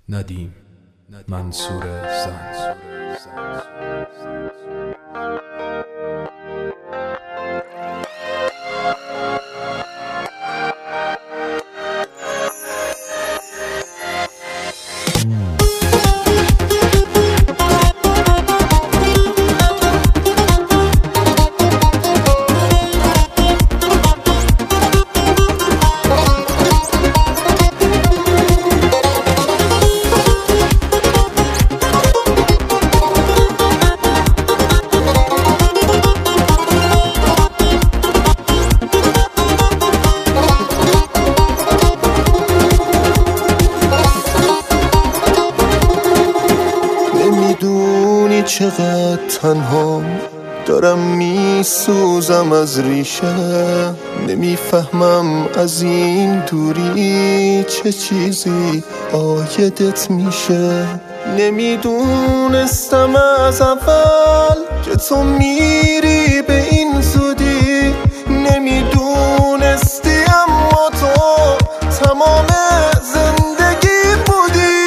ندیم منصور زن. نمیدونی چقدر تنها دارم میسوزم از ریشه، نمیفهمم از این دوری چه چیزی عایدت میشه. نمیدونستم از اول که تو میری به این زودی، نمیدونستی اما تو تمام زندگی بودی.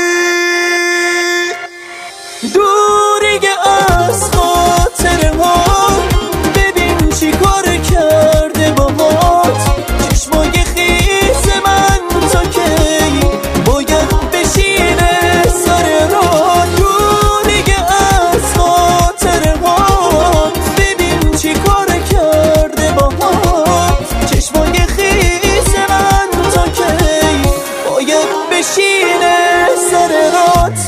دوری از خاطره ها ببین چی کار کرده باهات، چشمای خیس من تا کی باید بشینه سر راه. دوری از خاطره ها ببین چی کار کرده باهات، چشمای خیس من تا کی باید بشینه سر راه.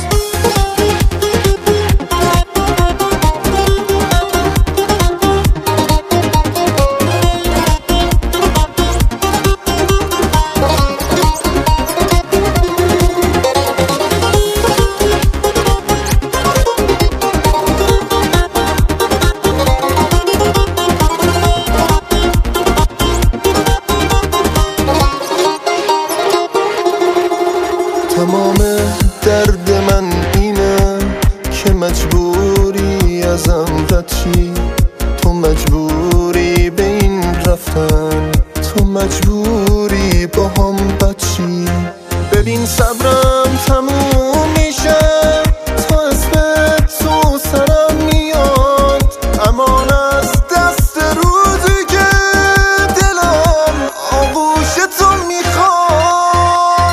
تمام درد من اینه که مجبوری ازم رد شی، تو مجبوری به این رفتن، تو مجبوری با هم بد شی. ببین صبرم تموم میشه، تا اسمت تو سرم میاد، امان از دست روزی که دلم آغوش تو میخواد.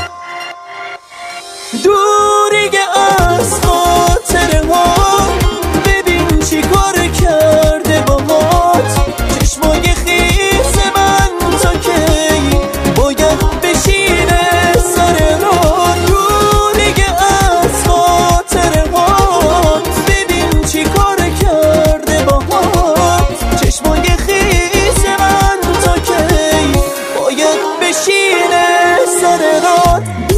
دوری از خاطره ها ببین چی کار کرده باهات، چشمای خیس من تا کی باید بشینه سر راه. دوری از خاطره ها ببین چی کار کرده باهات، چشمای خیس من تا کی باید بشینه سر راه.